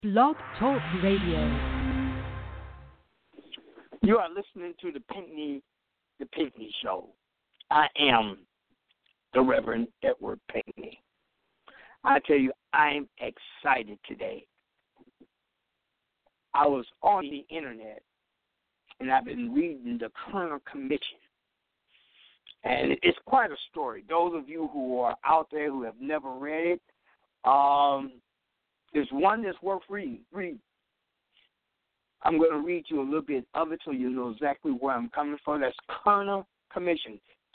Blog Talk Radio. You are listening to the Pinckney Show. I am the Reverend Edward Pinckney. I tell you, I'm excited today. I was on the internet, and I've been reading the Kerner Commission. And it's quite a story. Those of you who are out there who have never read it, there's one that's worth reading. I'm going to read you a little bit of it so you know exactly where I'm coming from. That's Kerner Commission,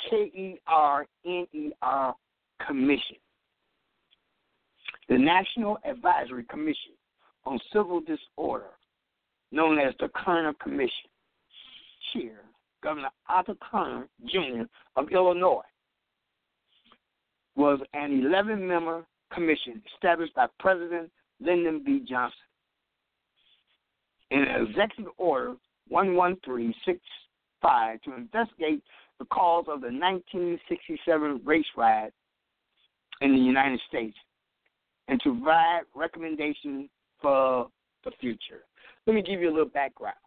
Kerner Commission. The National Advisory Commission on Civil Disorder, known as the Kerner Commission. Chair, Governor Arthur Kerner, Jr. of Illinois, was an 11-member commission established by President Lyndon B. Johnson. In an executive order 11365 to investigate the cause of the 1967 race riot in the United States and to provide recommendations for the future. Let me give you a little background.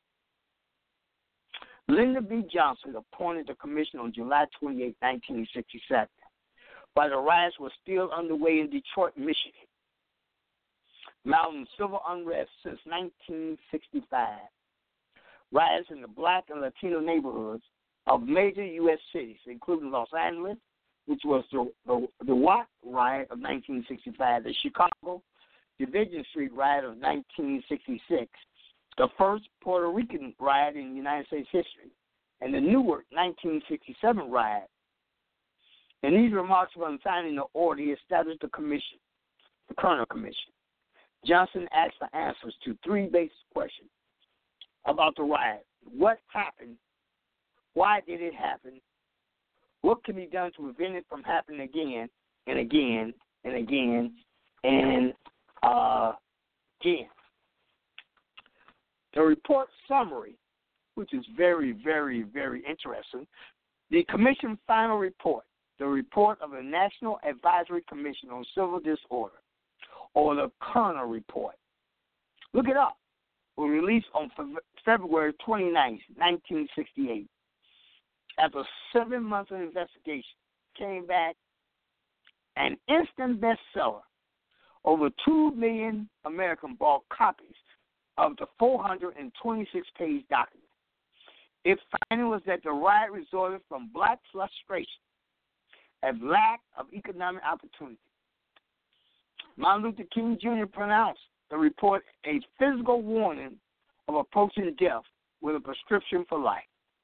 Lyndon B. Johnson appointed the commission on July 28, 1967, while the riots were still underway in Detroit, Michigan, mounting civil unrest since 1965. Riots in the black and Latino neighborhoods of major U.S. cities, including Los Angeles, which was the Watt riot of 1965, the Chicago Division Street riot of 1966, the first Puerto Rican riot in United States history, and the Newark 1967 riot. In these remarks on signing the order, he established the commission, the Kerner Commission. Johnson asked for answers to three basic questions about the riot. What happened? Why did it happen? What can be done to prevent it from happening again and again and again and again? The report summary, which is very, very, very interesting, the commission's final report, the report of the National Advisory Commission on Civil Disorder, or the Kerner Report. Look it up. It was released on February 29, 1968. After 7 months of investigation, came back an instant bestseller. Over 2 million Americans bought copies of the 426-page document. Its finding was that the riot resulted from black frustration and lack of economic opportunity. Martin Luther King Jr. pronounced the report a physical warning of approaching death with a prescription for life.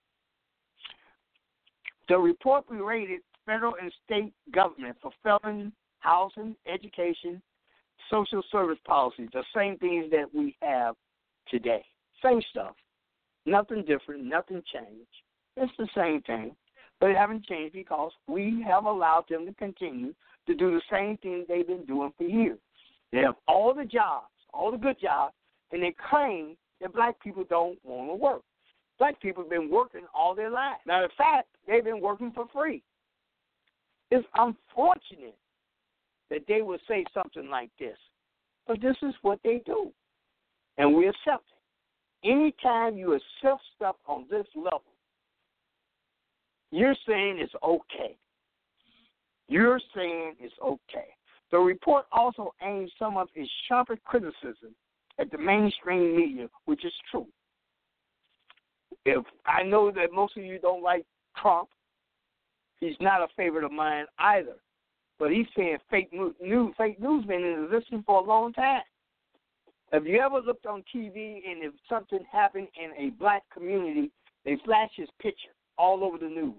The report berated federal and state government for failing housing, education, social service policies, the same things that we have today. Same stuff. Nothing different, nothing changed. It's the same thing, but it haven't changed because we have allowed them to continue to do the same thing they've been doing for years. They have all the jobs, all the good jobs, and they claim that black people don't want to work. Black people have been working all their lives. Matter of fact, they've been working for free. It's unfortunate that they would say something like this, but this is what they do, and we accept it. Anytime you accept stuff on this level, you're saying it's okay. You're saying it's okay. The report also aimed some of its sharper criticism at the mainstream media, which is true. If I know that most of you don't like Trump, he's not a favorite of mine either. But he's saying fake news been in existence for a long time. Have you ever looked on TV and if something happened in a black community, they flash his picture all over the news,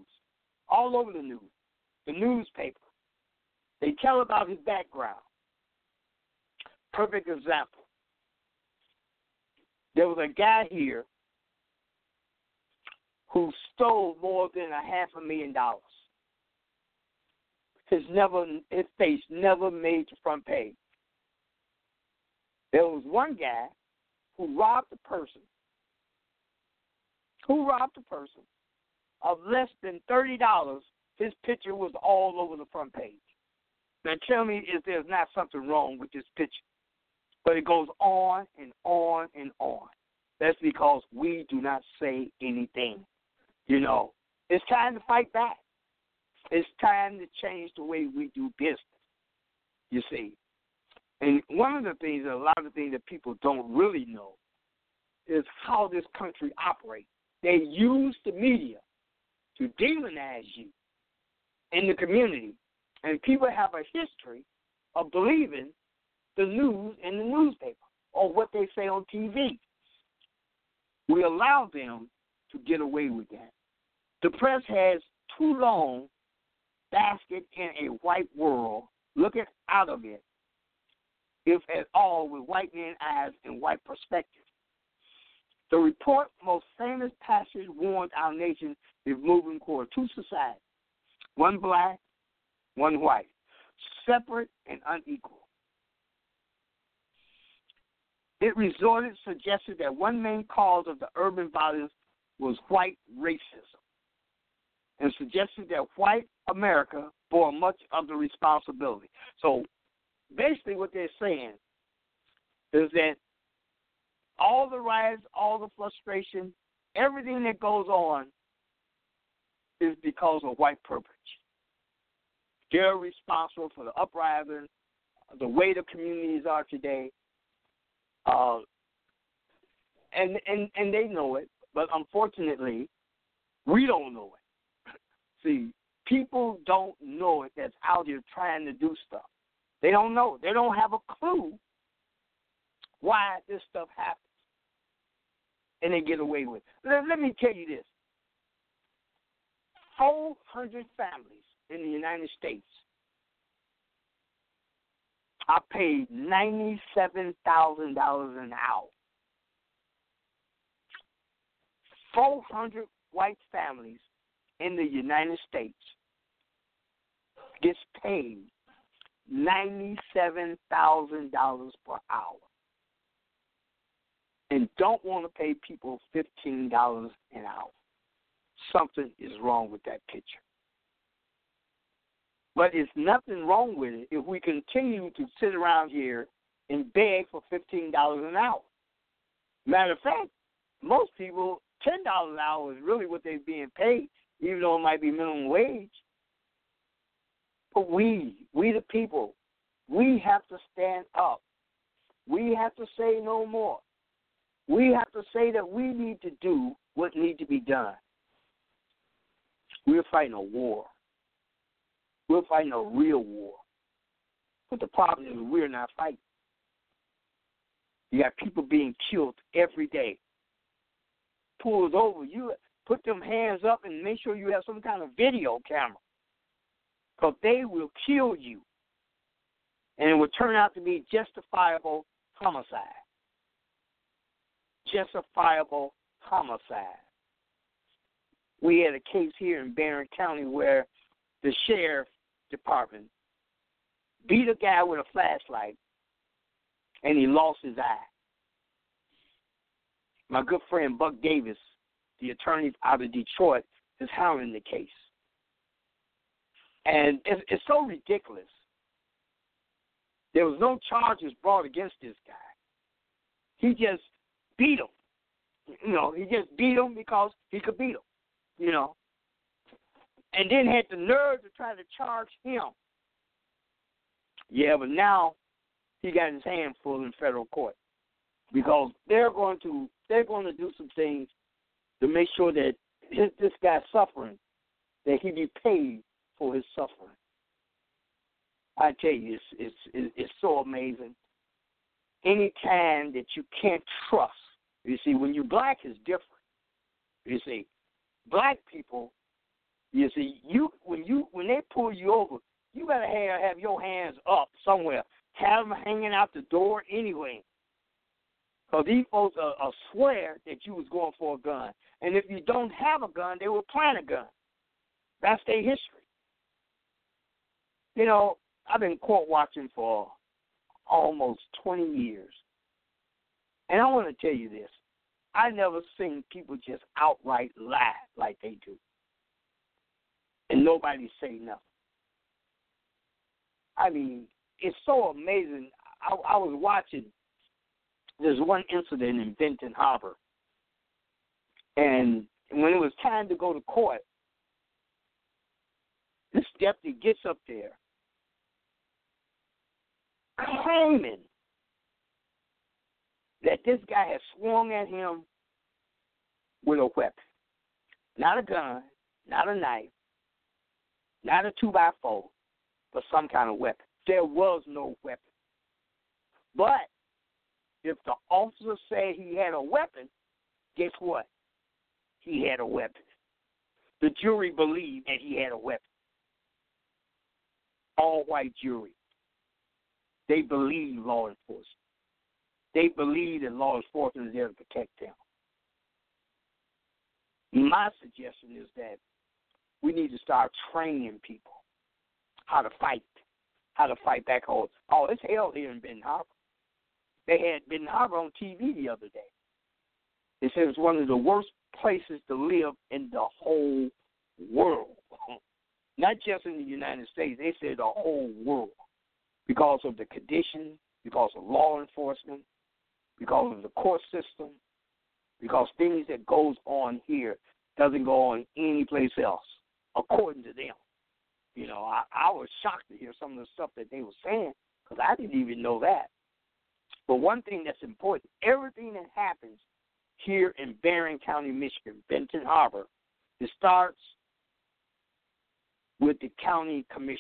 the newspaper. They tell about his background. Perfect example. There was a guy here who stole more than $500,000. His face never made the front page. There was one guy who robbed a person of less than $30. His picture was all over the front page. Now tell me if there's not something wrong with this picture. But it goes on and on and on. That's because we do not say anything. You know, it's time to fight back. It's time to change the way we do business, you see. And one of the things, a lot of the things that people don't really know is how this country operates. They use the media to demonize you in the community. And people have a history of believing the news in the newspaper or what they say on TV. We allow them to get away with that. The press has too long basket in a white world, looking out of it, if at all, with white men's eyes and white perspective. The report, most famous passage, warned our nation is moving toward two societies, one black, one white, separate and unequal. It suggested that one main cause of the urban violence was white racism, and suggested that white America bore much of the responsibility. So basically what they're saying is that all the riots, all the frustration, everything that goes on is because of white privilege. They're responsible for the uprising, the way the communities are today, and they know it, but unfortunately, we don't know it. See, people don't know it that's out here trying to do stuff. They don't know. They don't have a clue why this stuff happens. And they get away with it. Let me tell you this. 400 families in the United States are paid $97,000 an hour. 400 white families in the United States gets paid $97,000 per hour and don't want to pay people $15 an hour. Something is wrong with that picture. But there's nothing wrong with it if we continue to sit around here and beg for $15 an hour. Matter of fact, most people, $10 an hour is really what they're being paid, even though it might be minimum wage. But we the people, we have to stand up. We have to say no more. We have to say that we need to do what needs to be done. We're fighting a war. We're fighting a real war. But the problem is we're not fighting. You got people being killed every day. Pulls over. You put them hands up and make sure you have some kind of video camera. Because they will kill you. And it will turn out to be justifiable homicide. Justifiable homicide. We had a case here in Barron County where the sheriff department beat a guy with a flashlight and he lost his eye. My good friend Buck Davis, the attorney out of Detroit, is handling the case. And it's so ridiculous. There was no charges brought against this guy. He just beat him. You know, he just beat him because he could beat him, you know. And then had the nerve to try to charge him. Yeah, but now he got his hand full in federal court because they're going to do some things to make sure that this guy's suffering, that he be paid for his suffering. I tell you, it's so amazing. Any time that you can't trust, you see, when you're black, it's different. You see, black people, you see, when they pull you over, you better have your hands up somewhere. Have them hanging out the door anyway. Because these folks are swear that you was going for a gun. And if you don't have a gun, they will plant a gun. That's their history. You know, I've been court watching for almost 20 years. And I want to tell you this. I never seen people just outright lie like they do. And nobody say nothing. I mean, it's so amazing. I was watching there's one incident in Benton Harbor, and when it was time to go to court, this deputy gets up there claiming that this guy had swung at him with a weapon. Not a gun, not a knife, not a 2x4, but some kind of weapon. There was no weapon. But if the officer said he had a weapon, guess what? He had a weapon. The jury believed that he had a weapon. All-white jury. They believe law enforcement. They believe that law enforcement is there to protect them. My suggestion is that we need to start training people how to fight back home. Oh, it's hell here in Benton Harbor. They had Benton Harbor on TV the other day. They said it's one of the worst places to live in the whole world. Not just in the United States. They said the whole world. Because of the conditions, because of law enforcement, because of the court system, because things that goes on here doesn't go on any place else, according to them. You know, I was shocked to hear some of the stuff that they were saying because I didn't even know that. But one thing that's important, everything that happens here in Barron County, Michigan, Benton Harbor, it starts with the county commissioners.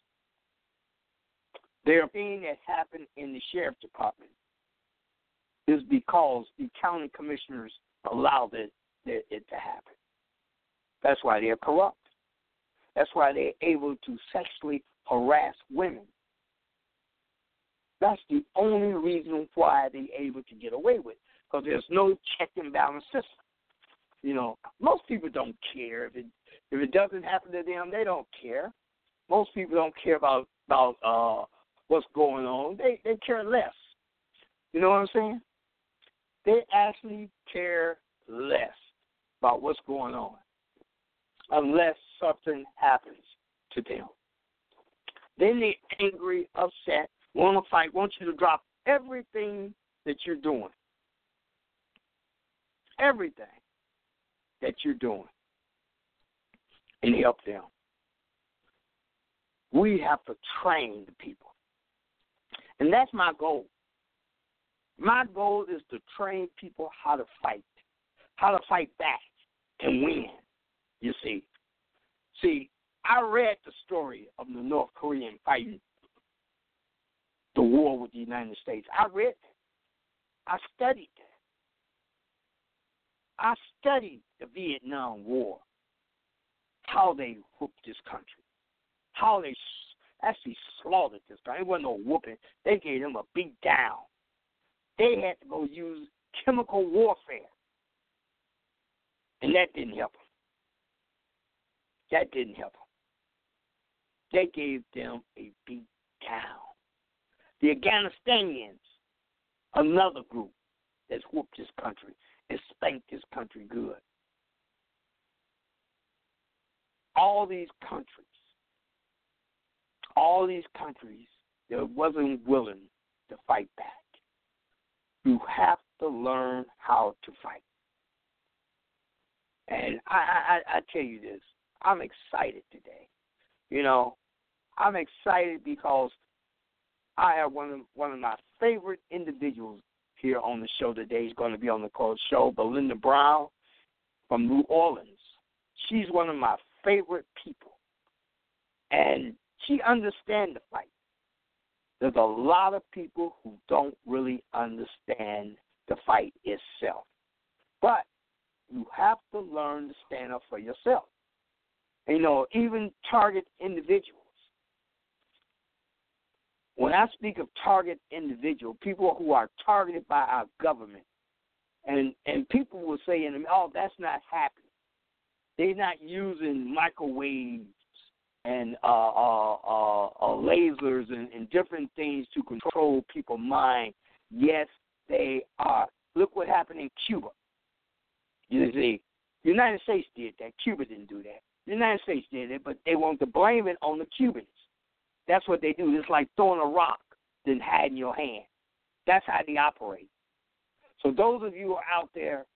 There thing that happened in the sheriff's department is because the county commissioners allowed it to happen. That's why they're corrupt. That's why they're able to sexually harass women. That's the only reason why they're able to get away with it, because there's no check and balance system. You know, most people don't care. If it doesn't happen to them, they don't care. Most people don't care about what's going on. They care less. You know what I'm saying? They actually care less about what's going on unless something happens to them. Then they're angry, upset, want to fight, want you to drop everything that you're doing. Everything that you're doing and help them. We have to train the people. And that's my goal. My goal is to train people how to fight back and win, you see. See, I read the story of the North Korean fighting the war with the United States. I read it. I studied it. I studied the Vietnam War, how they whooped this country, how they actually slaughtered this country. It wasn't no whooping. They gave them a beat down. They had to go use chemical warfare, and that didn't help them. That didn't help them. They gave them a beat down. The Afghanistanians, another group that's whooped this country and spanked this country good. All these countries that wasn't willing to fight back. You have to learn how to fight. And I tell you this, I'm excited today. You know, I'm excited because I have one of my favorite individuals here on the show today. He's going to be on the show, Belinda Brown from New Orleans. She's one of my favorite people, and she understands the fight. There's a lot of people who don't really understand the fight itself, but you have to learn to stand up for yourself. And, you know, even target individuals. When I speak of target individual, people who are targeted by our government, and people will say, oh, that's not happening. They're not using microwaves and lasers and different things to control people's mind. Yes, they are. Look what happened in Cuba. You see, the United States did that. Cuba didn't do that. The United States did it, but they want to blame it on the Cubans. That's what they do. It's like throwing a rock, then hiding your hand. That's how they operate. So those of you who are out there,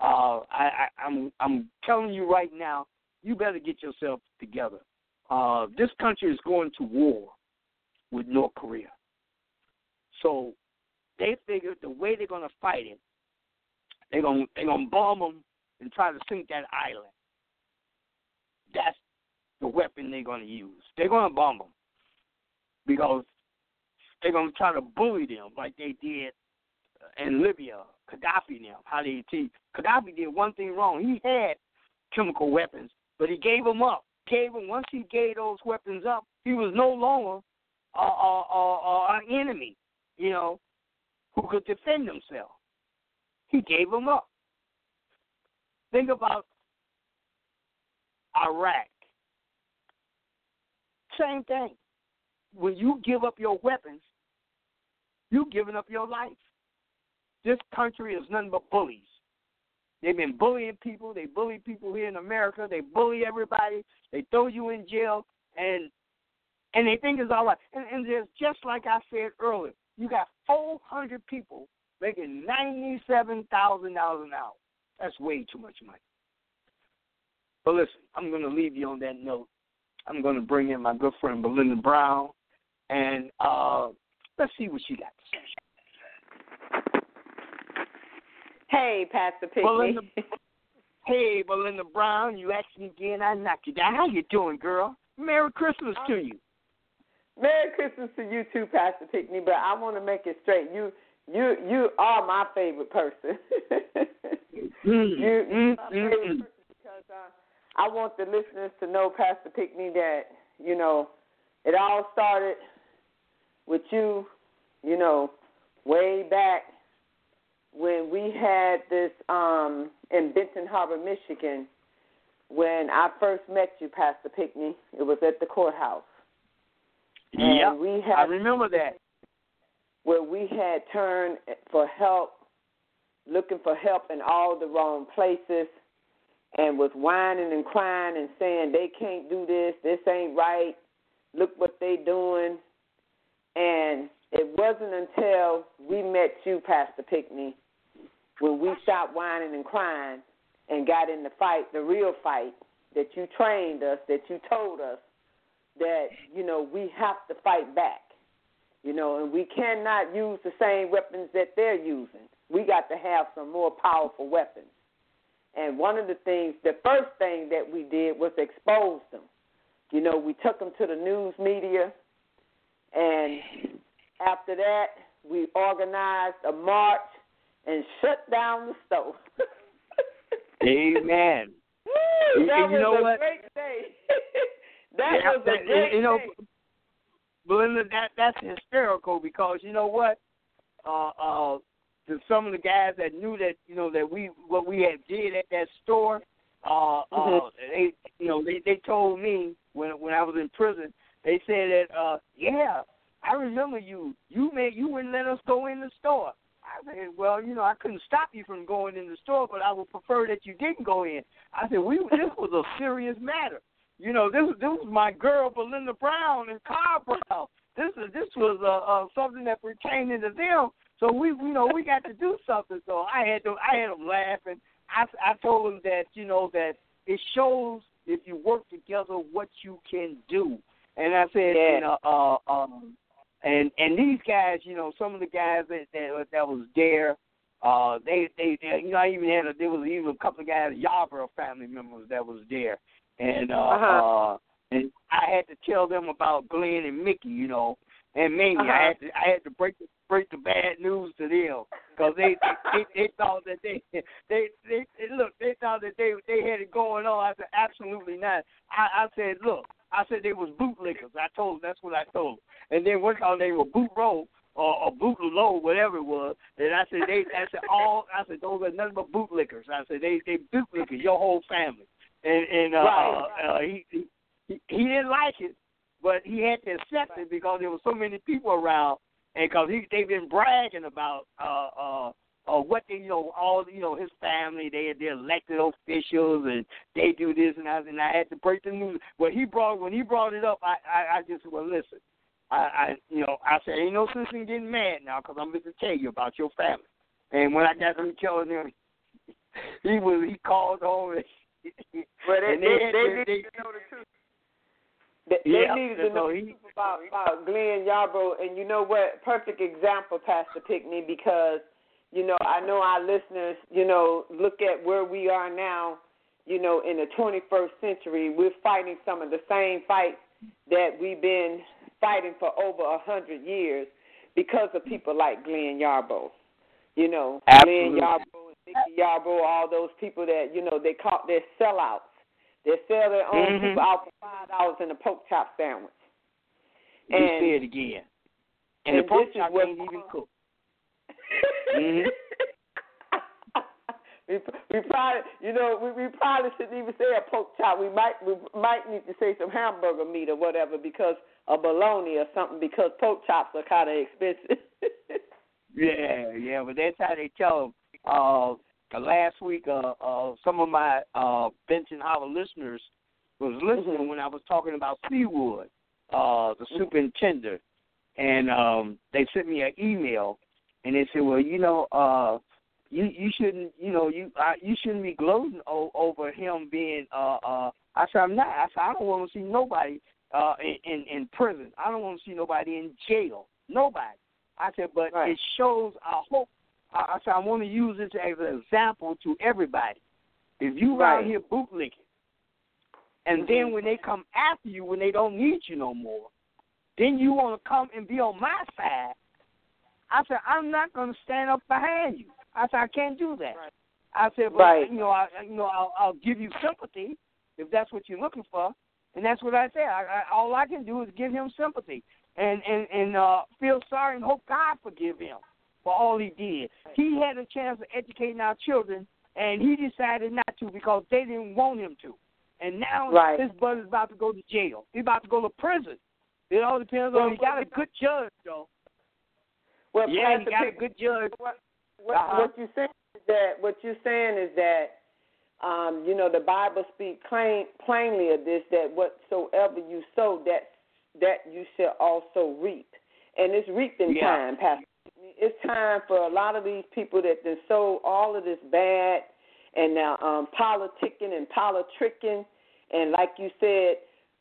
I'm telling you right now, you better get yourself together. This country is going to war with North Korea. So they figured the way they're going to fight it, they're going to bomb them and try to sink that island. That's the weapon they're going to use. They're going to bomb them because they're going to try to bully them like they did in Libya, Gaddafi and them. Gaddafi did one thing wrong. He had chemical weapons, but he gave them up. Once he gave those weapons up, he was no longer an enemy, who could defend himself. He gave them up. Think about Iraq. Same thing. When you give up your weapons, you're giving up your life. This country is nothing but bullies. They've been bullying people. They bully people here in America. They bully everybody. They throw you in jail, and they think it's all right. And there's, just like I said earlier, you got 400 people making $97,000 an hour. That's way too much money. But listen, I'm going to leave you on that note. I'm going to bring in my good friend Belinda Brown, and let's see what she got to say. Hey, Pastor Pickney. Hey, Belinda Brown, you asked me again, I knocked you down. How you doing, girl? Merry Christmas to you. Merry Christmas to you too, Pastor Pickney, but I want to make it straight. You are my favorite person. You're my favorite person because I want the listeners to know, Pastor Pickney, that, it all started with you, way back when we had this in Benton Harbor, Michigan, when I first met you, Pastor Pickney. It was at the courthouse. Yeah, I remember that. Where we had turned for help, looking for help in all the wrong places, and was whining and crying and saying, they can't do this ain't right, look what they doing. And it wasn't until we met you, Pastor Pickney, when we stopped whining and crying and got in the fight, the real fight, that you trained us, that you told us that, we have to fight back, and we cannot use the same weapons that they're using. We got to have some more powerful weapons. And one of the first thing that we did was expose them. We took them to the news media, and after that, we organized a march and shut down the store. Amen. That was what? Great day. That was a great day. Belinda, that's hysterical because you know what? To some of the guys that knew that that what we had did at that store, they told me when I was in prison, they said that I remember you wouldn't let us go in the store. I said, well, I couldn't stop you from going in the store, but I would prefer that you didn't go in. I said, this was a serious matter. This was my girl Belinda Brown and Carl Brown. This was something that pertained to them. So we got to do something. So I had them laughing. I told them that that it shows if you work together what you can do. And I said, and these guys, some of the guys that was there, they I even there was even a couple of guys, Yarborough family members that was there, and and I had to tell them about Glenn and Mickey, and Mamie. I had to break the bad news to them because they thought that they thought that they had it going on. I said absolutely not. I said look. I said they was bootlickers. That's what I told them. And then one time they were boot roll or boot low, whatever it was. And I said those are nothing but bootlickers. I said they bootlickers, your whole family. And he didn't like it, but he had to accept it because there were so many people around, and because they've been bragging about what they, all his family, they're elected officials, and they do this, and I had to break the news. When he brought it up, I just said, well, listen, I said, ain't no sense in getting mad now because I'm going to tell you about your family. And when I got through telling him, he called home. Well, they need to know the truth. They needed to know the truth about Glenn Yarbrough. And you know what? Perfect example, Pastor Pickney, because, I know our listeners, look at where we are now, in the 21st century. We're fighting some of the same fights that we've been fighting for over 100 years because of people like Glenn Yarbrough. Absolutely. Glenn Yarbrough and Nicky Yarbrough, all those people that, they're sellouts. They sell their own people out for $5 in a pork chop sandwich. You say it again. And the pork chop ain't even cooked. We probably, we probably shouldn't even say a pork chop. We might need to say some hamburger meat or whatever, because of bologna or something, because pork chops are kind of expensive. Yeah, but that's how they tell them. Last week, some of my Benton Howard listeners was listening when I was talking about Seawood, the superintendent, and they sent me an email, and they said, well, you shouldn't, you shouldn't be gloating over him being. I said, I'm not. I said, I don't want to see nobody in prison. I don't want to see nobody in jail. Nobody. I said, but It shows our hope. I said, I want to use this as an example to everybody. If you out here bootlicking, and then when they come after you, when they don't need you no more, then you want to come and be on my side. I said, I'm not going to stand up behind you. I said, I can't do that. Right. I said, but I'll give you sympathy if that's what you're looking for, and that's what I said. All I can do is give him sympathy and feel sorry and hope God forgive him for all he did. He had a chance of educating our children, and he decided not to because they didn't want him to. And now his brother's about to go to jail. He's about to go to prison. It all depends on. He got a good judge, though. Well, he got a good judge. What you're saying is that the Bible speaks plainly of this, that whatsoever you sow, that you shall also reap. And it's reaping time, Pastor. It's time for a lot of these people that sow all of this bad and politicking and politricking, and like you said,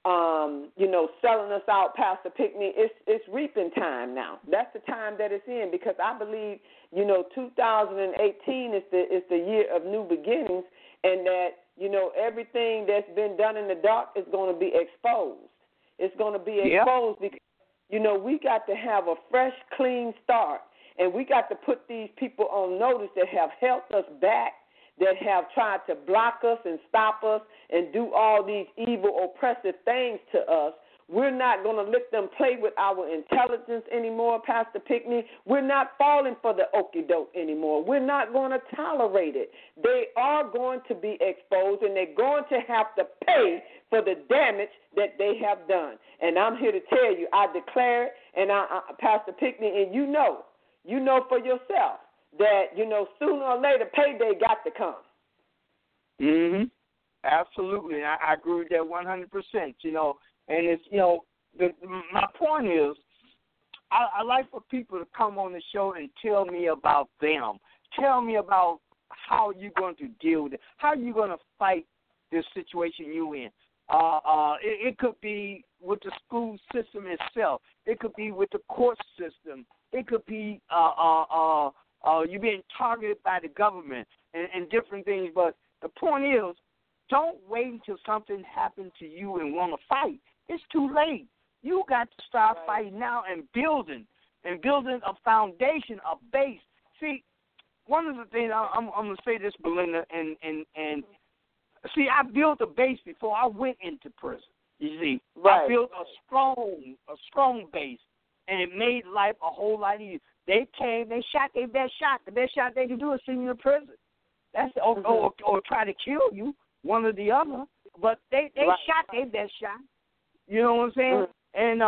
selling us out, Pastor Pickney. It's reaping time now. That's the time that it's in, because I believe 2018 is the year of new beginnings, and that everything that's been done in the dark is going to be exposed. It's going to be exposed because we got to have a fresh, clean start, and we got to put these people on notice that have held us back, that have tried to block us and stop us and do all these evil, oppressive things to us. We're not going to let them play with our intelligence anymore, Pastor Pickney. We're not falling for the okie-doke anymore. We're not going to tolerate it. They are going to be exposed, and they're going to have to pay for the damage that they have done. And I'm here to tell you, I declare it, and Pastor Pickney, and you know for yourself that, sooner or later, payday got to come. Mm-hmm. Absolutely. I agree with that 100%, And it's, my point is, I like for people to come on the show and tell me about them. Tell me about how you're going to deal with it. How you're going to fight this situation you're in. It could be with the school system itself. It could be with the court system. It could be you being targeted by the government and different things. But the point is, don't wait until something happens to you and want to fight. It's too late. You got to start fighting now and building a foundation, a base. See, one of the things I'm going to say this, Belinda, and see, I built a base before I went into prison. You see, I built a strong base, and it made life a whole lot easier. They came, they shot their best shot. The best shot they could do is send you to prison. That's or try to kill you, one or the other. But they shot their best shot. You know what I'm saying? And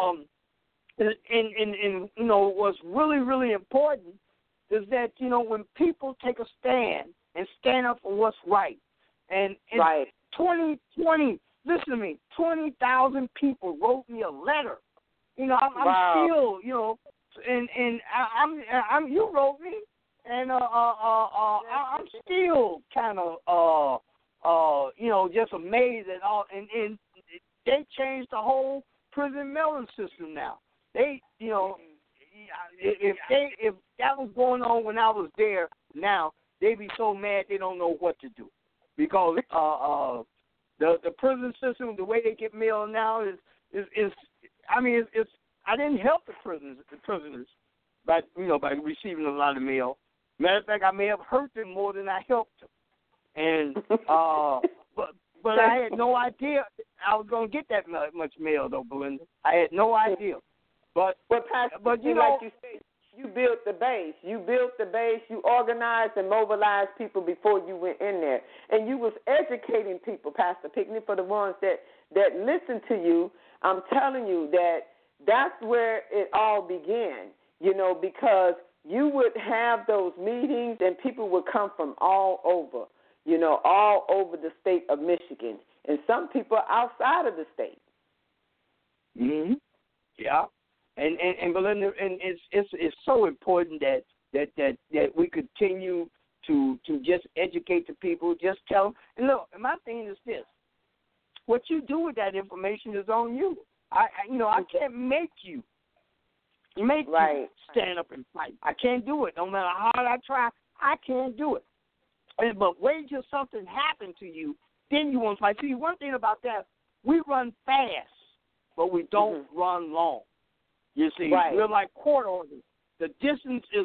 what's really, really important is that, when people take a stand and stand up for what's right, and 2020, listen to me, 20,000 people wrote me a letter. I'm still, and I'm you wrote me, And I'm still kind of just amazed at all. And they changed the whole prison mailing system now. They, if that was going on when I was there, now they'd be so mad they don't know what to do, because the prison system, the way they get mail now is I didn't help the prisoners by receiving a lot of mail. Matter of fact, I may have hurt them more than I helped them. And but I had no idea I was going to get that much mail, though, Belinda. I had no idea. But Pastor, like you say, you built the base. You organized and mobilized people before you went in there. And you was educating people, Pastor Pickney, for the ones that listen to you. I'm telling you that's where it all began, because you would have those meetings and people would come from all over, all over the state of Michigan, and some people outside of the state. Mm-hmm. Yeah. And Belinda, and it's so important that we continue to just educate the people, just tell them. And look, my thing is this: what you do with that information is on you. I can't make you stand up and fight. I can't do it. No matter how hard I try, I can't do it. But wait till something happened to you, then you want to fight. See, one thing about that, we run fast, but we don't run long. You see, we're like court orders. The distance is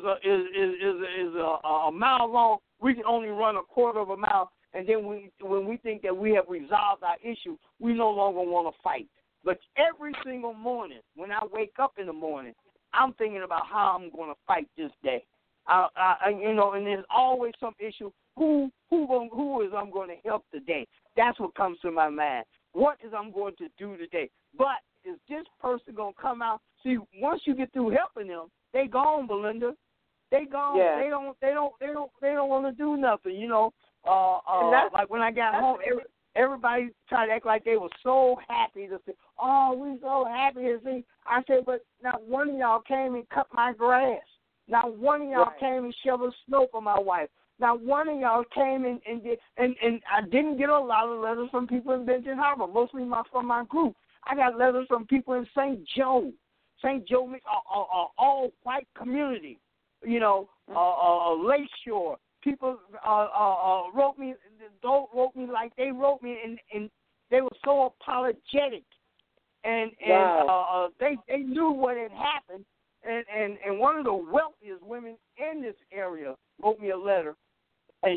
a mile long. We can only run a quarter of a mile, and then when we think that we have resolved our issue, we no longer want to fight. But every single morning, when I wake up in the morning, I'm thinking about how I'm going to fight this day. And there's always some issue. Who is I'm going to help today? That's what comes to my mind. What is I'm going to do today? But is this person going to come out? See, once you get through helping them, they gone, Belinda. They gone. Yeah. They don't want to do nothing. Like when I got home, everybody tried to act like they were so happy to say, "Oh, we're so happy to see." I said, but not one of y'all came and cut my grass. Not one of y'all came and shoveled snow for my wife. Not one of y'all came and did. And I didn't get a lot of letters from people in Benton Harbor, mostly from my group. I got letters from people in St. Joe, all white community, Lakeshore. People wrote me like they wrote me, and they were so apologetic, and they knew what had happened, and one of the wealthiest women in this area wrote me a letter, and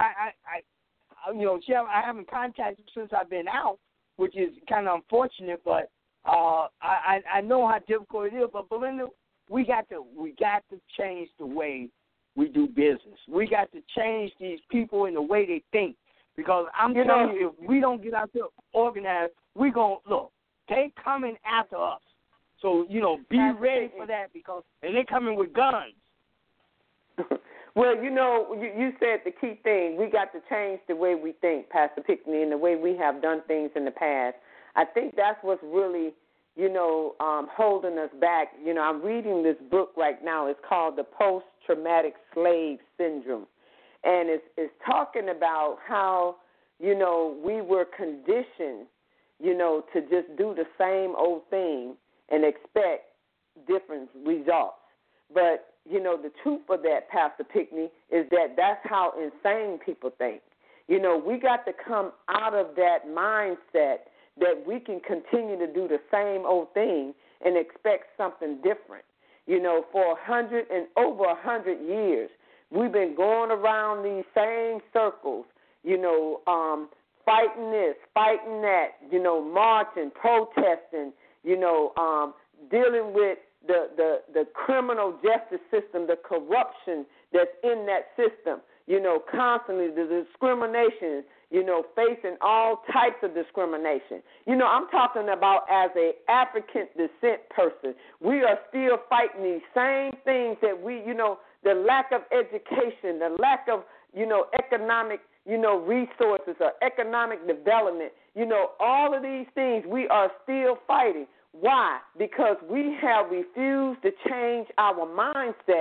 I haven't contacted her since I've been out, which is kind of unfortunate, but I know how difficult it is. But Belinda, we got to change the way we do business. We got to change these people in the way they think, because I'm telling you, if we don't get out there organized, we gonna look. They coming after us, so be ready for that, because and they coming with guns. Well, you said the key thing. We got to change the way we think, Pastor Pickney, and the way we have done things in the past. I think that's what's really, holding us back. I'm reading this book right now. It's called The Post-Traumatic Slave Syndrome. And it's talking about how, we were conditioned, to just do the same old thing and expect different results. But, the truth of that, Pastor Pickney, is that that's how insane people think. We got to come out of that mindset that we can continue to do the same old thing and expect something different. For 100 and over 100 years, we've been going around these same circles, fighting this, fighting that, marching, protesting, dealing with the criminal justice system, the corruption that's in that system, constantly the discrimination, facing all types of discrimination. I'm talking about as a African descent person. We are still fighting these same things that we, the lack of education, the lack of, economic, resources or economic development, all of these things we are still fighting. Why? Because we have refused to change our mindset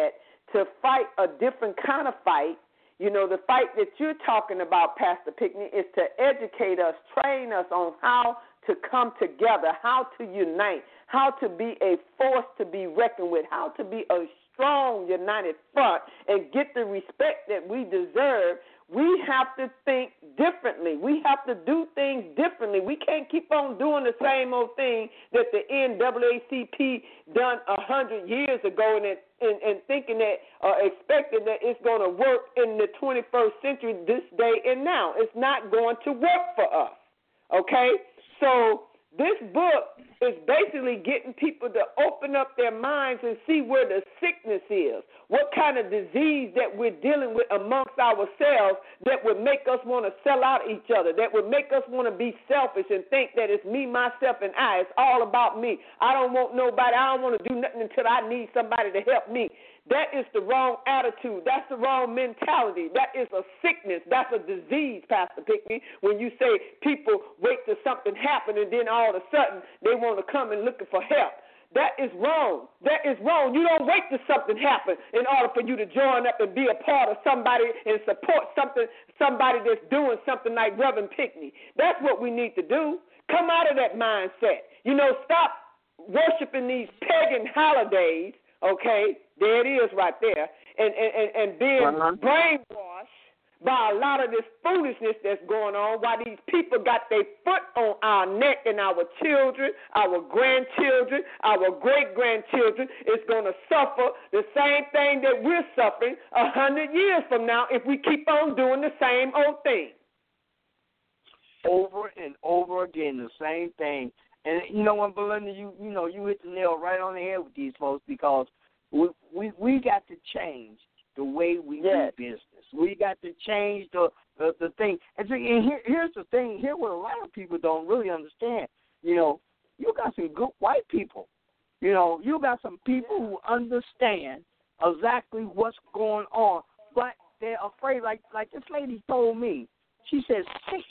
to fight a different kind of fight. You know, the fight that you're talking about, Pastor Pickney, is to educate us, train us on how to come together, how to unite, how to be a force to be reckoned with, how to be a strong, united front and get the respect that we deserve. We have to think differently. We have to do things differently. We can't keep on doing the same old thing that the NAACP done 100 years ago and thinking that, expecting that it's going to work in the 21st century, this day and now. It's not going to work for us, okay? So this book is basically getting people to open up their minds and see where the sickness is, what kind of disease that we're dealing with amongst ourselves that would make us want to sell out each other, that would make us want to be selfish and think that it's me, myself, and I. It's all about me. I don't want nobody. I don't want to do nothing until I need somebody to help me. That is the wrong attitude. That's the wrong mentality. That is a sickness. That's a disease, Pastor Pickney, when you say people wait till something happen and then all of a sudden they want to come and looking for help. That is wrong. That is wrong. You don't wait till something happens in order for you to join up and be a part of somebody and support somebody that's doing something like Reverend Pickney. That's what we need to do. Come out of that mindset. You know, stop worshiping these pagan holidays. Okay, there it is right there, and being brainwashed by a lot of this foolishness that's going on while these people got their foot on our neck, and our children, our grandchildren, our great-grandchildren is going to suffer the same thing that we're suffering 100 years from now if we keep on doing the same old thing. Over and over again, the same thing. And you know what, Belinda, you hit the nail right on the head with these folks, because we got to change the way we do business. We got to change the thing. And here's the thing. Here's what a lot of people don't really understand. You know, you got some good white people. You know, you got some people who understand exactly what's going on, but they're afraid. Like this lady told me. She said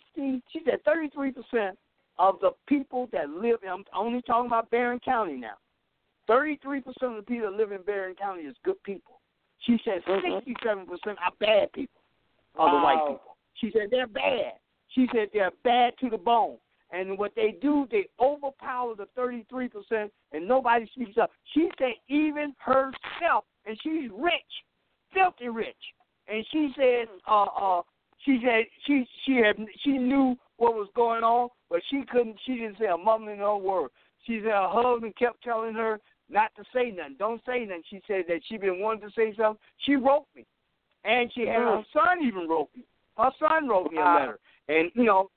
33% of the people that live, I'm only talking about Barron County now, 33% of the people that live in Barron County is good people. She said 67% are bad people, are the white people. She said they're bad. She said they're bad to the bone. And what they do, they overpower the 33%, and nobody speaks up. She said even herself, and she's rich, filthy rich. And she said, she knew what was going on, but she didn't say a mumbling no word. She said her husband kept telling her not to say nothing. Don't say nothing. She said that she been wanting to say something. She wrote me. And she had her son even wrote me. Her son wrote me a letter. And, you know,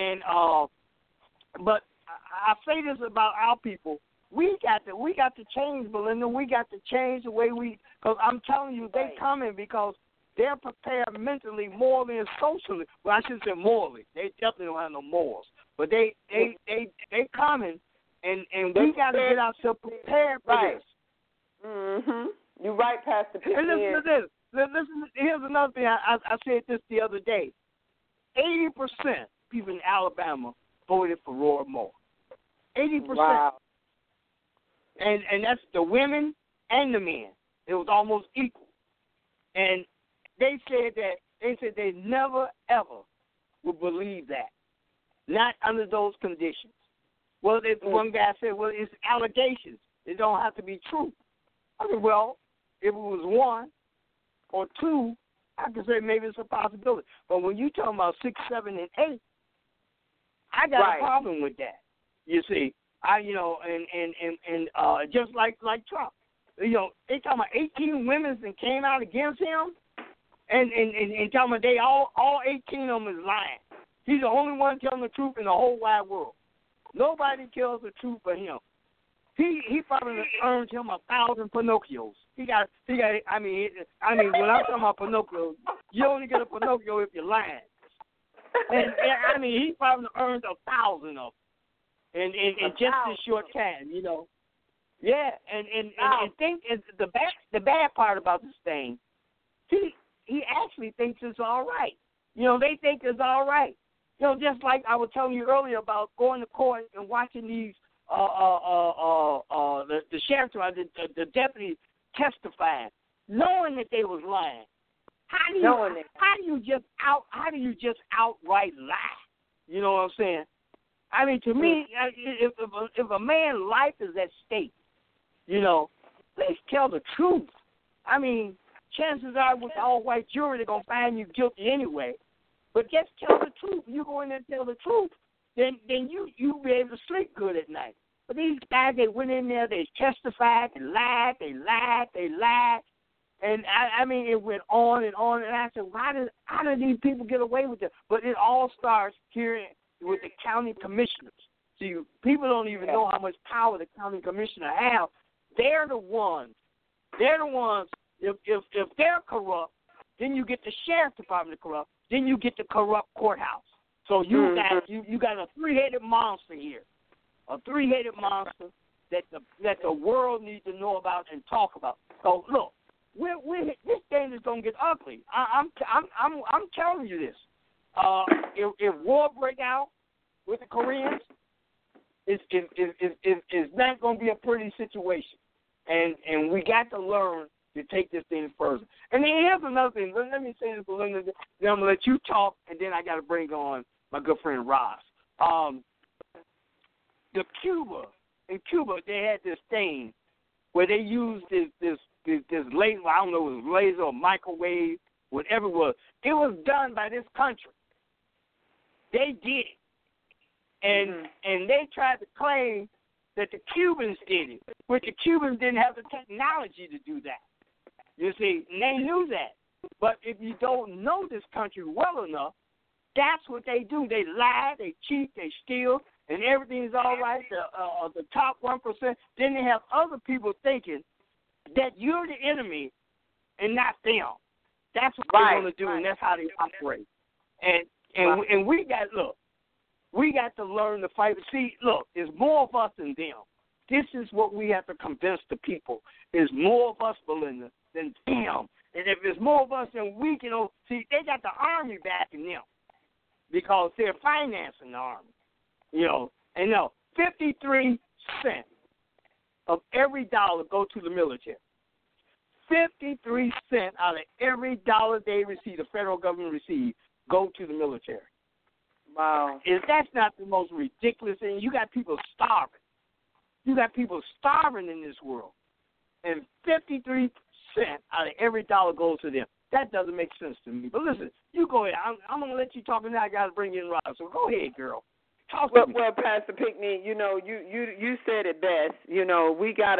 but I say this about our people. We got to change, Belinda. We got to change the way because I'm telling you, they coming because they're prepared mentally, morally, and socially. Well, I shouldn't say morally. They definitely don't have no morals. But they coming, and we got to get ourselves prepared for this. Mm-hmm. You're right, Pastor Pickney. And listen to this. Listen, here's another thing. I said this the other day. 80% people in Alabama voted for Roy Moore. 80%. Wow. And that's the women and the men. It was almost equal. And they said they never, ever would believe that. Not under those conditions. Well, one guy said, well, it's allegations. It don't have to be true. I said, well, if it was one or two, I could say maybe it's a possibility. But when you talking about 6, 7, and 8, I got a problem with that. You see, and just like Trump, you know, they talking about 18 women that came out against him, and talking about they all 18 of them is lying. He's the only one telling the truth in the whole wide world. Nobody tells the truth but him. He probably earned him 1,000 Pinocchios. He got. I mean, when I'm talking about Pinocchio, you only get a Pinocchio if you're lying. And I mean, he probably earned 1,000 of them, in just a short time, you know. Yeah, and think the bad part about this thing, he actually thinks it's all right. You know, they think it's all right. You know, just like I was telling you earlier about going to court and watching these the sheriff, the deputy testifying. knowing that they was lying. How do you just outright lie? You know what I'm saying? I mean, to me, if a man's life is at stake, you know, let's tell the truth. I mean, chances are with the all-white jury, they're going to find you guilty anyway. But just tell the truth. You go in there and tell the truth, then you'll be able to sleep good at night. But these guys, they went in there, they testified, they lied. And, I mean, it went on. And I said, how do these people get away with it? But it all starts here with the county commissioners. See, people don't even know how much power the county commissioner have. They're the ones. If they're corrupt, then you get the sheriff department corrupt. Then you get the corrupt courthouse. So you got a three-headed monster here, a three-headed monster that the world needs to know about and talk about. So look, this thing is gonna get ugly. I'm telling you this. If war break out with the Koreans, it's not gonna be a pretty situation, and we got to learn to take this thing further. And then here's another thing. Let me say this, then I'm going to let you talk, and then I got to bring on my good friend Ross. In Cuba, they had this thing where they used this laser, I don't know if it was laser or microwave, whatever it was. It was done by this country. They did it. And they tried to claim that the Cubans did it, but the Cubans didn't have the technology to do that. You see, and they knew that. But if you don't know this country well enough, that's what they do. They lie, they cheat, they steal, and everything's all right. The top 1%. Then they have other people thinking that you're the enemy and not them. That's what they're going to do, and that's how they operate. And we got to learn to fight. See, look, there's more of us than them. This is what we have to convince the people. There's more of us, Belinda, than them. And if there's more of us than we can, see, they got the Army backing them because they're financing the Army. You know, and 53 cents of every dollar go to the military. 53 cents out of every dollar they receive, the federal government receives, go to the military. Wow. If that's not the most ridiculous thing, you got people starving. You got people starving in this world. And 53 cents out of every dollar goes to them. That doesn't make sense to me. But listen, you go ahead. I'm going to let you talk, and now I got to bring you in, Rob. So go ahead, girl. Talk to me. Well, Pastor Pinkney, you know, you said it best. You know, we got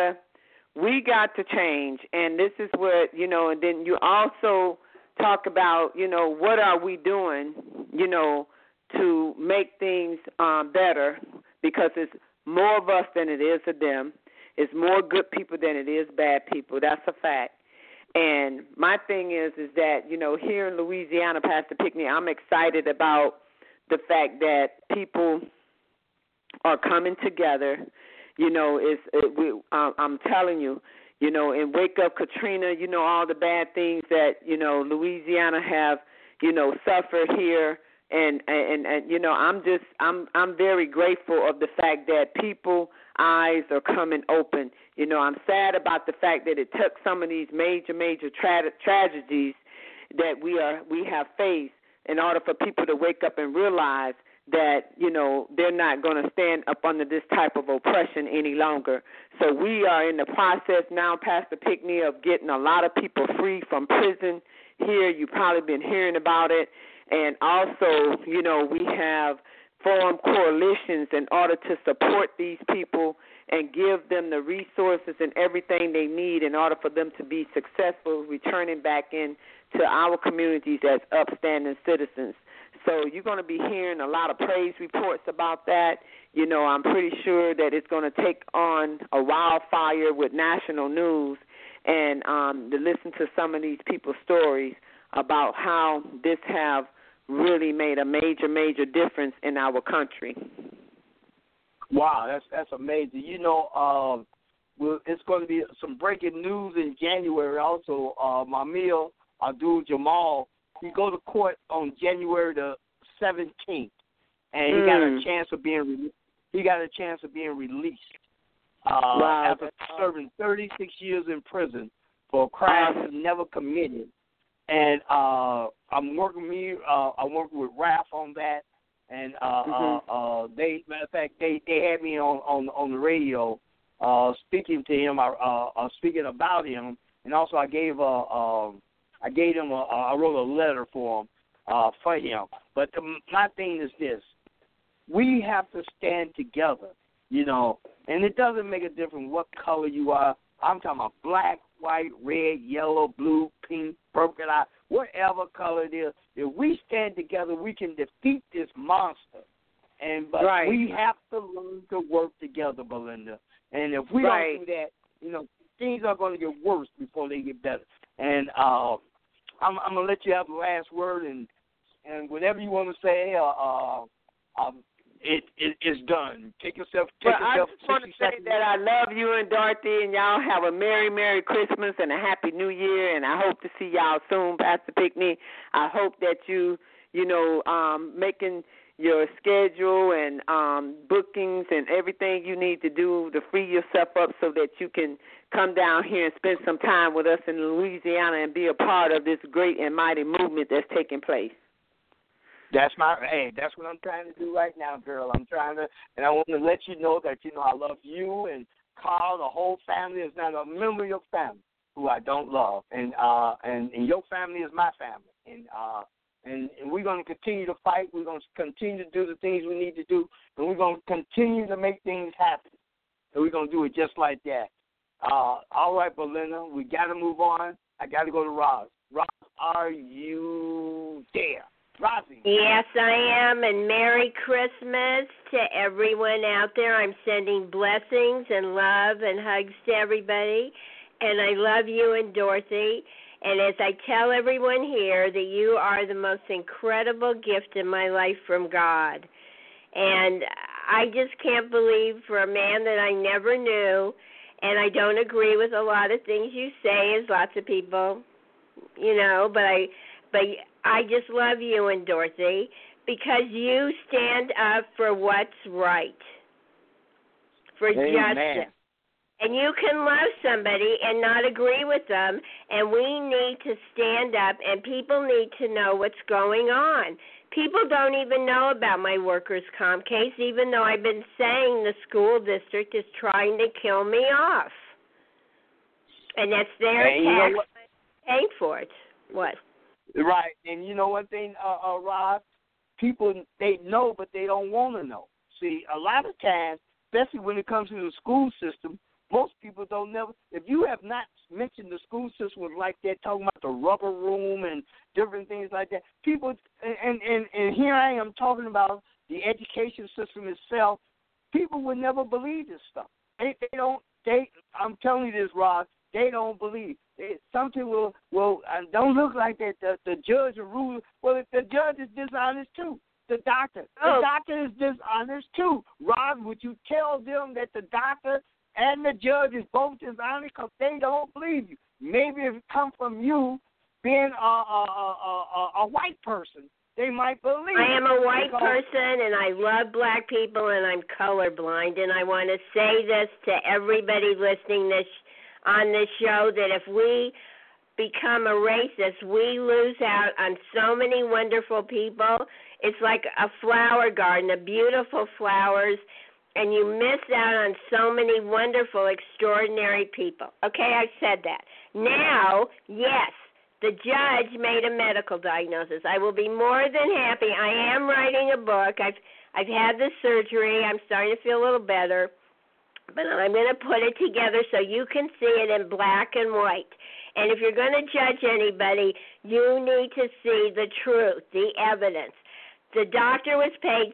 to change, and this is what, you know, and then you also talk about, you know, what are we doing, you know, to make things better, because it's more of us than it is of them. It's more good people than it is bad people. That's a fact. And my thing is that, you know, here in Louisiana, Pastor Pinkney, I'm excited about the fact that people are coming together. You know, I'm telling you, you know, in Wake Up Katrina, you know, all the bad things that, you know, Louisiana have, you know, suffered here. And you know, I'm very grateful of the fact that people eyes are coming open. You know, I'm sad about the fact that it took some of these major tragedies that we have faced in order for people to wake up and realize that, you know, they're not going to stand up under this type of oppression any longer. So we are in the process now, Pastor Pinkney, of getting a lot of people free from prison here. You've probably been hearing about it. And also, you know, we have formed coalitions in order to support these people and give them the resources and everything they need in order for them to be successful returning back into our communities as upstanding citizens. So you're going to be hearing a lot of praise reports about that. You know, I'm pretty sure that it's going to take on a wildfire with national news, and to listen to some of these people's stories about how this have really made a major difference in our country. Wow, that's amazing. You know, it's going to be some breaking news in January also. Mamil Abdul-Jamal, he go to court on January the 17th, and he got a chance of being released. Wow, after serving 36 years in prison for crimes he never committed. And I'm working with Ralph on that. And they, matter of fact, they had me on the radio speaking to him, speaking about him, and also I wrote a letter for him. But my thing is this: we have to stand together, and it doesn't make a difference what color you are. I'm talking about black, white, red, yellow, blue, pink, purple, whatever color it is. If we stand together, we can defeat this monster. But we have to learn to work together, Belinda. And if we don't do that, things are going to get worse before they get better. And I'm going to let you have the last word, and whatever you want to say, it's done. Take yourself. I just want to say that I love you and Dorothy, and y'all have a Merry, Merry Christmas and a Happy New Year, and I hope to see y'all soon, Pastor Pickney. I hope that you making your schedule and bookings and everything you need to do to free yourself up so that you can come down here and spend some time with us in Louisiana and be a part of this great and mighty movement that's taking place. That's what I'm trying to do right now, girl. I'm trying to, and I want to let you know that, I love you and Carl, the whole family. Is not a member of your family who I don't love. And your family is my family. And we're going to continue to fight. We're going to continue to do the things we need to do. And we're going to continue to make things happen. And we're going to do it just like that. All right, Belinda, we got to move on. I got to go to Roz. Roz, are you there? Rosie. Yes, I am, and Merry Christmas to everyone out there. I'm sending blessings and love and hugs to everybody, and I love you and Dorothy. And as I tell everyone here, that you are the most incredible gift in my life from God. And I just can't believe, for a man that I never knew, and I don't agree with a lot of things you say, as lots of people, but I just love you and Dorothy because you stand up for what's right, for justice. And you can love somebody and not agree with them, and we need to stand up, and people need to know what's going on. People don't even know about my workers' comp case, even though I've been saying the school district is trying to kill me off. And that's their tax paying for it. What? Right, and you know one thing, Rob, people, they know, but they don't want to know. See, a lot of times, especially when it comes to the school system, most people don't never, if you have not mentioned the school system like that, talking about the rubber room and different things like that, people, and here I am talking about the education system itself, people would never believe this stuff. I'm telling you this, Rob, they don't believe. Some people will don't look like that. The judge or ruler. Well, if the judge is dishonest too, the doctor is dishonest too. Rob, would you tell them that the doctor and the judge is both dishonest because they don't believe you? Maybe if it comes from you being a white person, they might believe. I am a white person, and I love black people, and I'm colorblind, and I want to say this to everybody listening on this show, that if we become a racist, we lose out on so many wonderful people. It's like a flower garden, of beautiful flowers, and you miss out on so many wonderful, extraordinary people. Okay, I said that. Now, yes, the judge made a medical diagnosis. I will be more than happy. I am writing a book. I've had the surgery. I'm starting to feel a little better. But I'm going to put it together so you can see it in black and white. And if you're going to judge anybody, you need to see the truth, the evidence. The doctor was paid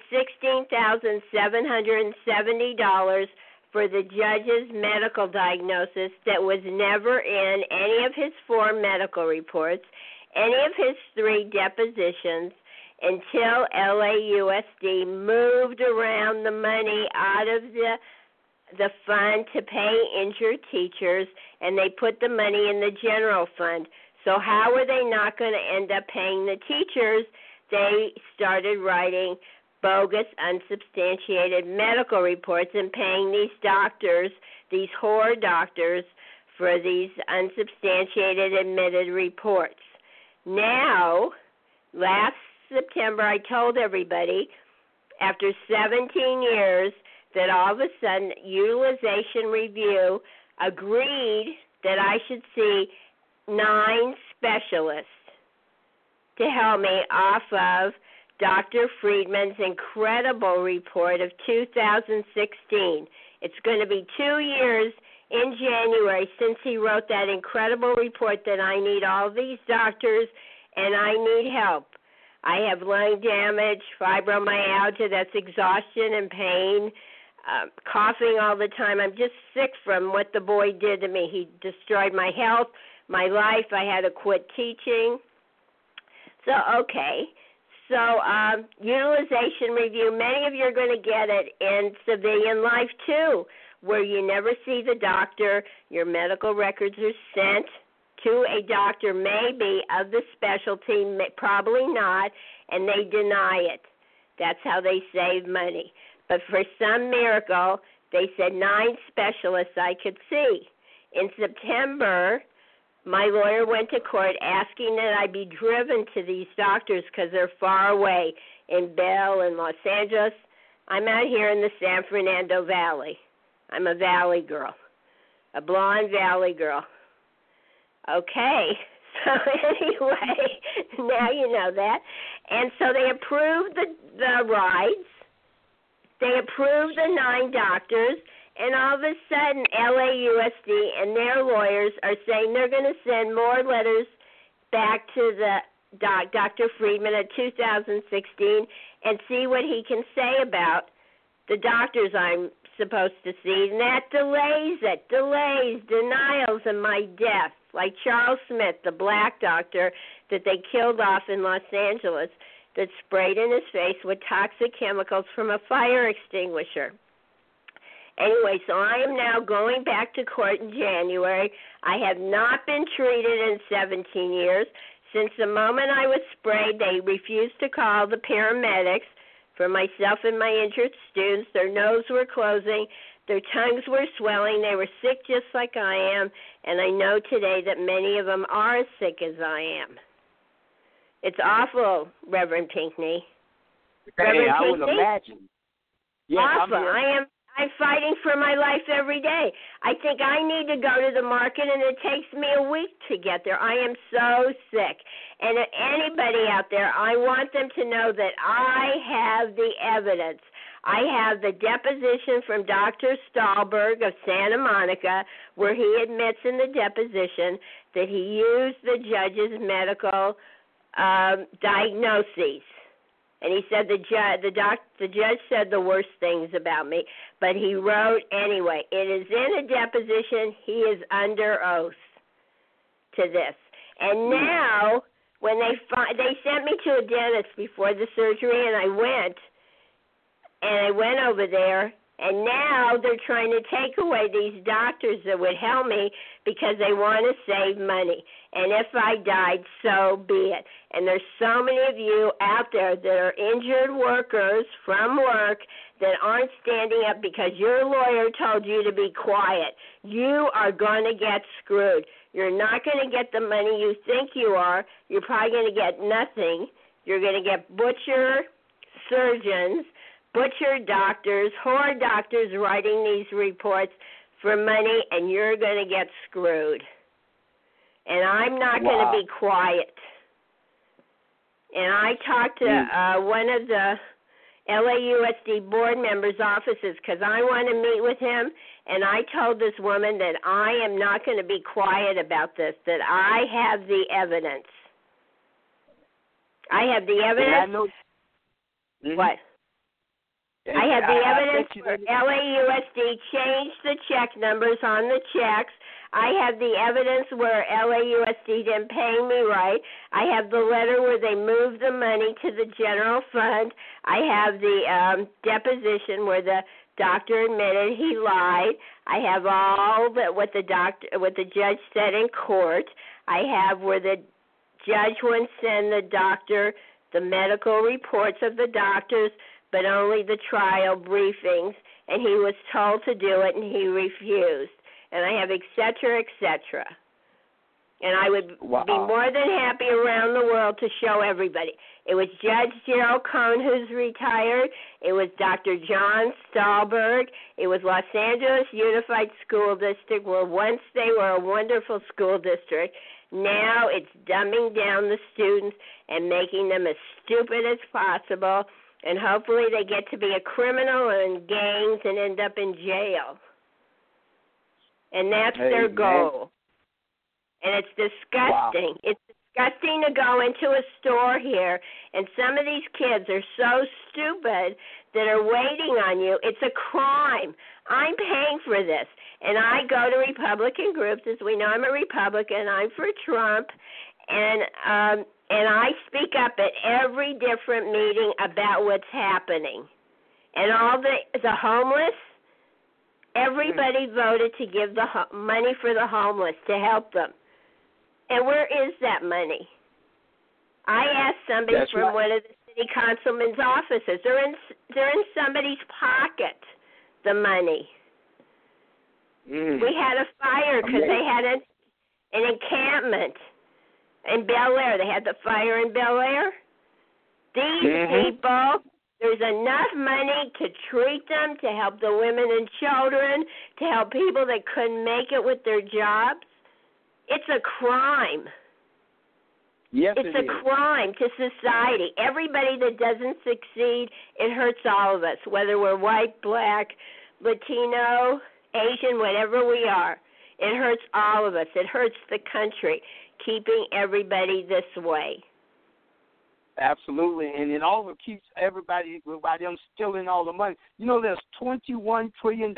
$16,770 for the judge's medical diagnosis that was never in any of his 4 medical reports, any of his 3 depositions, until LAUSD moved around the money out of the fund to pay injured teachers, and they put the money in the general fund. So how were they not going to end up paying the teachers? They started writing bogus, unsubstantiated medical reports and paying these doctors, these whore doctors, for these unsubstantiated admitted reports. Now, last September, I told everybody, after 17 years, that all of a sudden Utilization Review agreed that I should see 9 specialists to help me off of Dr. Friedman's incredible report of 2016. It's going to be 2 years in January since he wrote that incredible report that I need all these doctors and I need help. I have lung damage, fibromyalgia, that's exhaustion and pain, coughing all the time. I'm just sick from what the boy did to me. He destroyed my health, my life. I had to quit teaching. So, okay. So, Utilization Review, many of you are going to get it in civilian life too, where you never see the doctor, your medical records are sent to a doctor maybe of the specialty, probably not, and they deny it. That's how they save money. But for some miracle, they said 9 specialists I could see. In September, my lawyer went to court asking that I be driven to these doctors because they're far away in Bell and Los Angeles. I'm out here in the San Fernando Valley. I'm a valley girl, a blonde valley girl. Okay, so anyway, now you know that. And so they approved the rides. They approved the 9 doctors, and all of a sudden LAUSD and their lawyers are saying they're going to send more letters back to the Dr. Friedman in 2016 and see what he can say about the doctors I'm supposed to see. And that delays denials of my death, like Charles Smith, the black doctor that they killed off in Los Angeles, that sprayed in his face with toxic chemicals from a fire extinguisher. Anyway, so I am now going back to court in January. I have not been treated in 17 years. Since the moment I was sprayed, they refused to call the paramedics for myself and my injured students. Their noses were closing. Their tongues were swelling. They were sick just like I am, and I know today that many of them are as sick as I am. It's awful, Reverend Pinckney. Hey, I would imagine. Yes, awful. I'm fighting for my life every day. I think I need to go to the market, and it takes me a week to get there. I am so sick. And anybody out there, I want them to know that I have the evidence. I have the deposition from Dr. Stahlberg of Santa Monica, where he admits in the deposition that he used the judge's medical diagnoses. And he said the judge said the worst things about me, but he wrote anyway. It is in a deposition. He is under oath to this. And now, when they sent me to a dentist before the surgery, and I went over there, and now they're trying to take away these doctors that would help me because they want to save money. And if I died, so be it. And there's so many of you out there that are injured workers from work that aren't standing up because your lawyer told you to be quiet. You are going to get screwed. You're not going to get the money you think you are. You're probably going to get nothing. You're going to get butcher surgeons, butcher doctors, whore doctors writing these reports for money, and you're going to get screwed. And I'm not going to be quiet. And I talked to one of the LAUSD board members' offices because I want to meet with him, and I told this woman that I am not going to be quiet about this, that I have the evidence. I have the evidence. What? I have the evidence where LAUSD changed the check numbers on the checks. I have the evidence where LAUSD didn't pay me right. I have the letter where they moved the money to the general fund. I have the deposition where the doctor admitted he lied. I have all that what the judge said in court. I have where the judge wouldn't send the doctor the medical reports of the doctors, but only the trial briefings, and he was told to do it, and he refused. and I have et cetera, et cetera. And I would Wow. be more than happy around the world to show everybody. It was Judge Gerald Cohn, who's retired. It was Dr. John Stahlberg. It was Los Angeles Unified School District, where once they were a wonderful school district. Now it's dumbing down the students and making them as stupid as possible, and hopefully they get to be a criminal and in gangs and end up in jail. And that's their goal. And it's disgusting. Wow. It's disgusting to go into a store here, and some of these kids are so stupid that are waiting on you. It's a crime. I'm paying for this. And I go to Republican groups. As we know, I'm a Republican. I'm for Trump. And I speak up at every different meeting about what's happening. And all the homeless, everybody voted to give the money for the homeless to help them. And where is that money? I asked somebody from one of the city councilman's offices. They're in somebody's pocket, the money. We had a fire because they had an encampment in Bel Air. They had the fire in Bel Air. These people, there's enough money to treat them, to help the women and children, to help people that couldn't make it with their jobs. It's a crime. Yes, it's a crime to society. Everybody that doesn't succeed, it hurts all of us, whether we're white, black, Latino, Asian, whatever we are. It hurts all of us. It hurts the country, keeping everybody this way. Absolutely, and it also keeps everybody by them stealing all the money. You know, there's $21 billion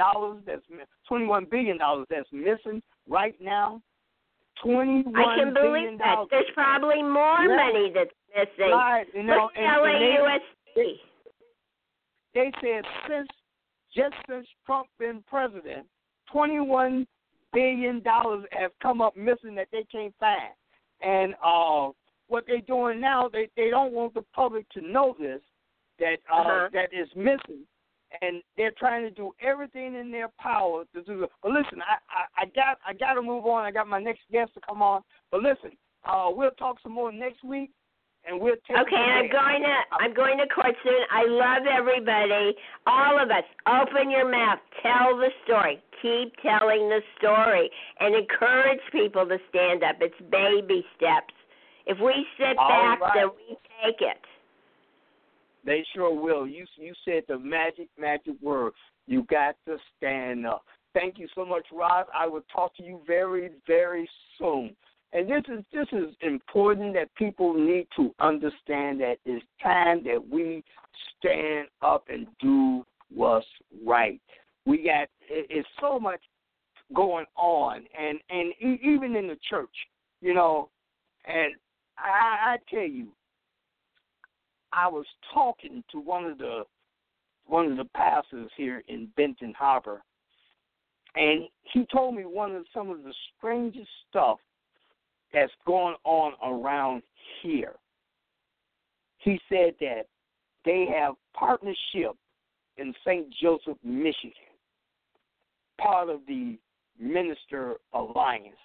that's missing right now. $21 I can believe that. There's probably more money that's missing. Right, you know, look at LAUSD. They said since Trump been president, $21 billion has come up missing that they can't find. And what they're doing now, they don't want the public to know this, that that is missing. And they're trying to do everything in their power to do it. But listen, I got to move on. I got my next guest to come on. But listen, we'll talk some more next week, and we'll take. Okay, I'm going to court soon. I love everybody, all of us. Open your mouth, tell the story, keep telling the story, and encourage people to stand up. It's baby steps. If we sit back, then we take it. They sure will. You said the magic word. You got to stand up. Thank you so much, Roz. I will talk to you very, very soon. And this is important that people need to understand that it's time that we stand up and do what's right. It's so much going on, and even in the church, you know. And I tell you, I was talking to one of the pastors here in Benton Harbor, and he told me some of the strangest stuff that's going on around here. He said that they have partnership in St. Joseph, Michigan, part of the Minister Alliance.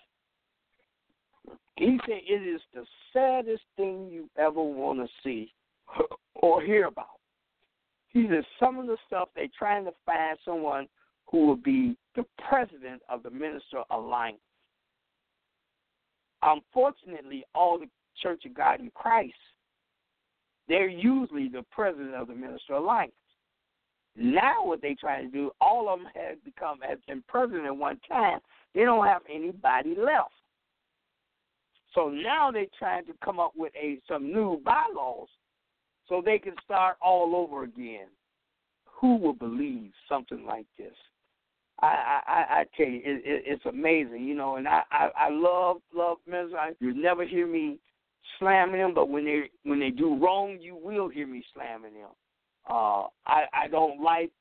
He said it is the saddest thing you ever want to see or hear about. He said some of the stuff they're trying to find someone who will be the president of the Minister Alliance. Unfortunately, all the Church of God in Christ, they're usually the president of the Minister Alliance. Now what they try to do, all of them have been president at one time. They don't have anybody left. So now they're trying to come up with some new bylaws so they can start all over again. Who would believe something like this? I tell you, it's amazing, you know. And I love ministers. You never hear me slamming them, but when they do wrong, you will hear me slamming them. I don't like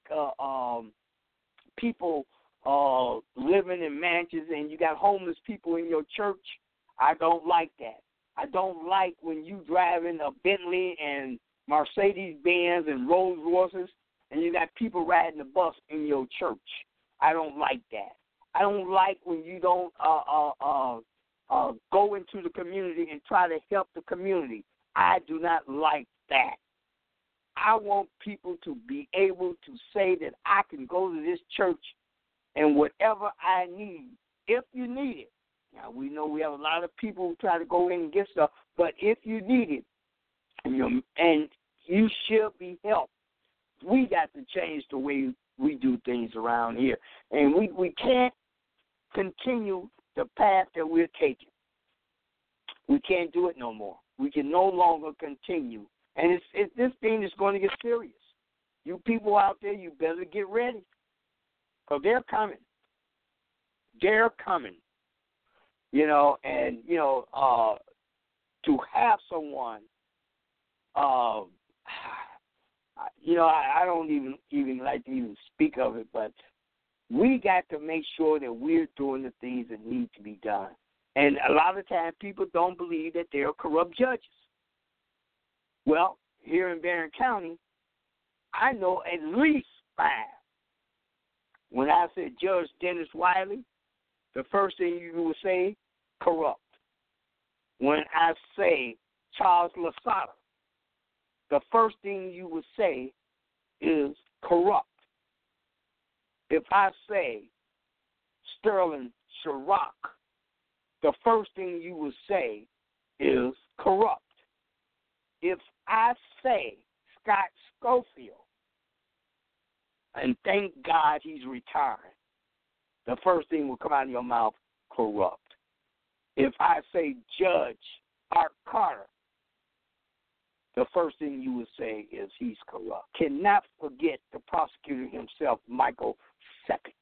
people living in mansions and you got homeless people in your church. I don't like that. I don't like when you drive in a Bentley and Mercedes-Benz and Rolls-Royces and you got people riding the bus in your church. I don't like that. I don't like when you don't go into the community and try to help the community. I do not like that. I want people to be able to say that I can go to this church and whatever I need, if you need it. Now, we know we have a lot of people who try to go in and get stuff, but if you need it, and you should be helped, we got to change the way we do things around here. And we can't continue the path that we're taking. We can't do it no more. We can no longer continue. And it's this thing is going to get serious. You people out there, you better get ready. Because they're coming. They're coming. You know, and, you know, to have someone, you know, I don't even like to even speak of it, but we got to make sure that we're doing the things that need to be done. And a lot of times people don't believe that there are corrupt judges. Well, here in Barron County, I know at least 5. When I said Judge Dennis Wiley, the first thing you would say, corrupt. When I say Charles Lasada, the first thing you would say is corrupt. If I say Sterling Chirac, the first thing you would say is corrupt. If I say Scott Schofield, and thank God he's retiring, the first thing will come out of your mouth, corrupt. If I say Judge Art Carter, the first thing you would say is he's corrupt. Cannot forget the prosecutor himself, Michael Sepik.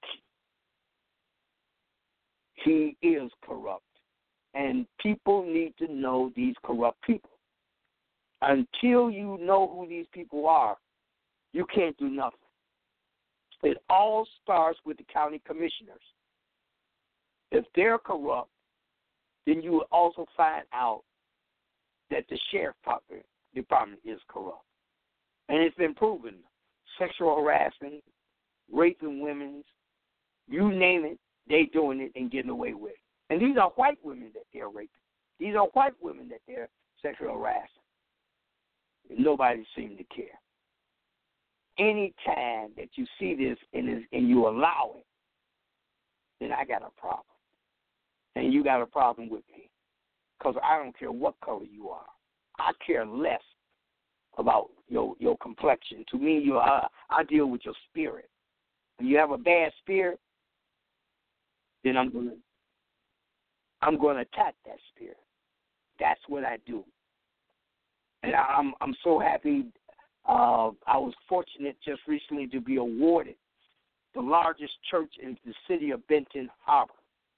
He is corrupt. And people need to know these corrupt people. Until you know who these people are, you can't do nothing. It all starts with the county commissioners. If they're corrupt, then you will also find out that the sheriff department is corrupt. And it's been proven. Sexual harassment, raping women, you name it, they doing it and getting away with it. And these are white women that they're raping. These are white women that they're sexual harassing. And nobody seems to care. Any time that you see this and you allow it, then I got a problem. And you got a problem with me. Because I don't care what color you are. I care less about your complexion. To me, I deal with your spirit. When you have a bad spirit, then I'm going to attack that spirit. That's what I do. And I'm so happy. I was fortunate just recently to be awarded the largest church in the city of Benton Harbor,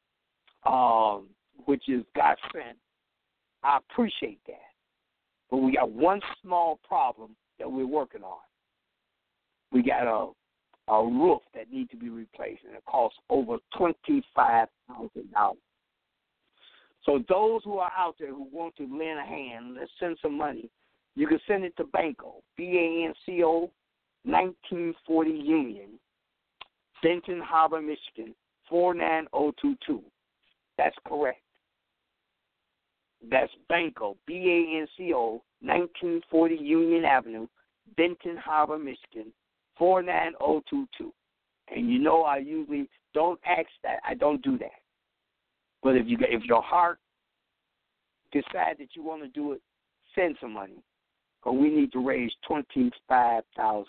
which is God sent. I appreciate that. But we got one small problem that we're working on. We got a roof that needs to be replaced, and it costs over $25,000. So those who are out there who want to lend a hand, let's send some money. You can send it to Banco, B-A-N-C-O, 1940 Union, Benton Harbor, Michigan, 49022. That's correct. That's Banco, B-A-N-C-O, 1940 Union Avenue, Benton Harbor, Michigan, 49022. And you know I usually don't ask that. I don't do that. But if your heart decide that you want to do it, send some money. Because we need to raise $25,000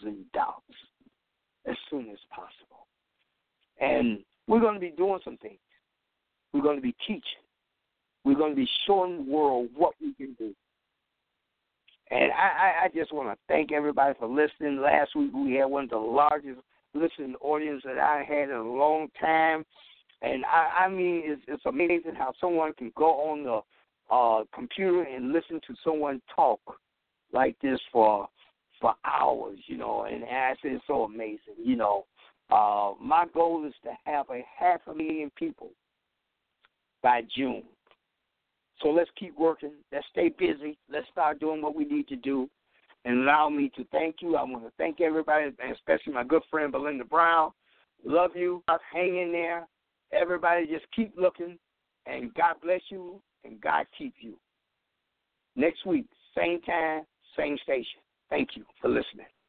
as soon as possible. And we're going to be doing some things. We're going to be teaching. We're going to be showing the world what we can do. And I just want to thank everybody for listening. Last week we had one of the largest listening audience that I had in a long time. And I mean, it's amazing how someone can go on the computer and listen to someone talk like this for hours, you know. And I say it's so amazing, you know. My goal is to have 500,000 people by June. So let's keep working. Let's stay busy. Let's start doing what we need to do. And allow me to thank you. I want to thank everybody, and especially my good friend Belinda Brown. Love you. Hang in there. Everybody just keep looking, and God bless you, and God keep you. Next week, same time, same station. Thank you for listening.